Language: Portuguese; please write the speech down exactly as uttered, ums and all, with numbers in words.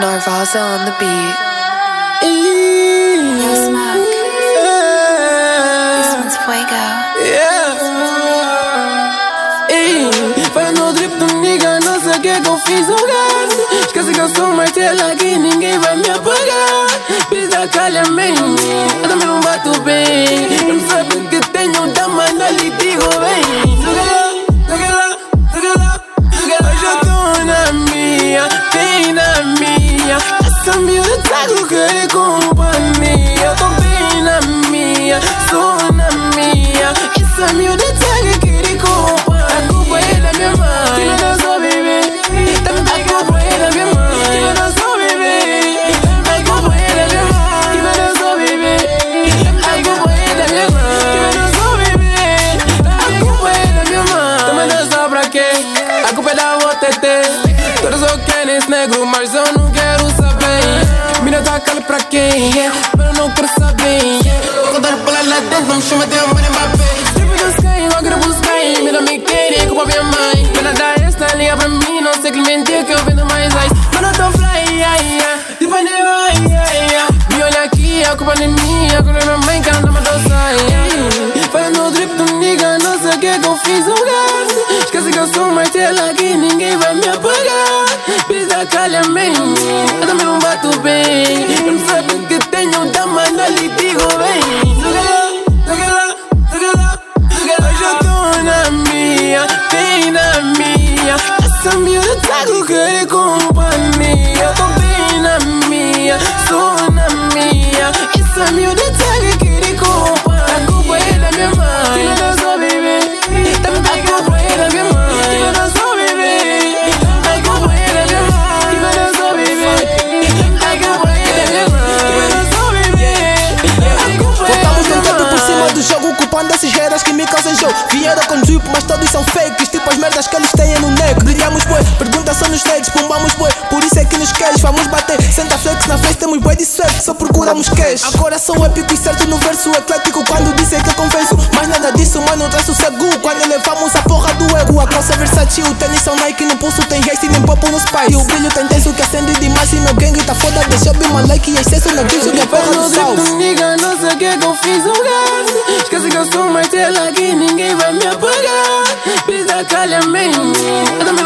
Norvaza on the beat. Yo, Smoke. yeah. This one's Fuego. Yeah. Faz no drip do nigga, não sei o que que eu fiz um gato. Esquece que eu sou uma estrela que ninguém vai me apagar. Pisa calha bem, eu também não bato bem. Eu não sabem que tenho dama, não lhe digo bem. Toca lá, toca lá, toca lá. Hoje eu tô na minha, bem na minha. Essa miúda tá com querer companhia. Eu tô bem na minha, sou na minha. Essa miúda tá com querer companhia. A culpa é da minha mãe, que não sou bebê. A culpa é da minha mãe, que não sou bebê. A culpa é da minha mãe, que não sou bebê. A culpa é da minha mãe, que não sou bebê. A culpa é da minha mãe, também não sou pra quê? A culpa é da O T T. Todos só querem esse negro, mas eu não quero saber. Mina tá cala pra quem? Mas eu não quero saber. Vou dar bola lá dentro, não me chama de amor Mbappé. Tipo dos cães, logo eu busquei. Mina me quer, culpa minha mãe. Mina dá esta, liga pra mim. Não sei que mentir que eu vendo mais ice. Mano, eu tô fly, yeah, yeah. Tipo de vai, yeah, yeah. Me olha aqui, a culpa não é minha. A culpa é minha mãe que anda me doce. Fazendo o drip do nigga, não sei o que que eu fiz um gato. Esquece que eu sou uma estrela que ninguém vai me apagar. Pisa calha bem, eu também não bato bem. Eu não sabem que tenho dama, não lhe digo bem. Toca lá, toca lá, toca lá. Hoje eu tô na minha, bem na minha. Essa miúda tá com querer companhia. Eu tô bem na minha, sou na minha. Essa miúda tá com querer companhia. A culpa é da minha mãe, que não sou bebê. A culpa é da minha mãe, que não sou bebê. A culpa é da minha mãe, que não sou bebê. A culpa é da minha mãe, que não sou bebê. A culpa é da Voltamos minha um tempo por cima mãe. do jogo, culpando esses haters que me causam jogo. Vieram com drip, mas todos são fakes, tipo as merdas que eles têm no neck. Brilhamos bué, pergunta só nos takes, pumbamos bué, por isso é que nos queres, vamos bater. Senta flex na frente, temos bué de suerte, só procuramos cash. Agora sou épico e certo no verso eclético, quando dizem que eu convenço. Mas nada disso, mano, traz sossego, quando levamos a porra do ego. A calça é Versace, o tênis são Nike, no pulso tem race e nem popo no spice. E o brilho tem tenso que acende demais, e meu gangue tá foda, deixa eu be my like e excesso na guicho que é porra do Faz sal. no nigga, não sei o que que eu fiz um gato. Esquece que eu sou uma estrela que ninguém vai me apagar. Pisa calha bem, eu também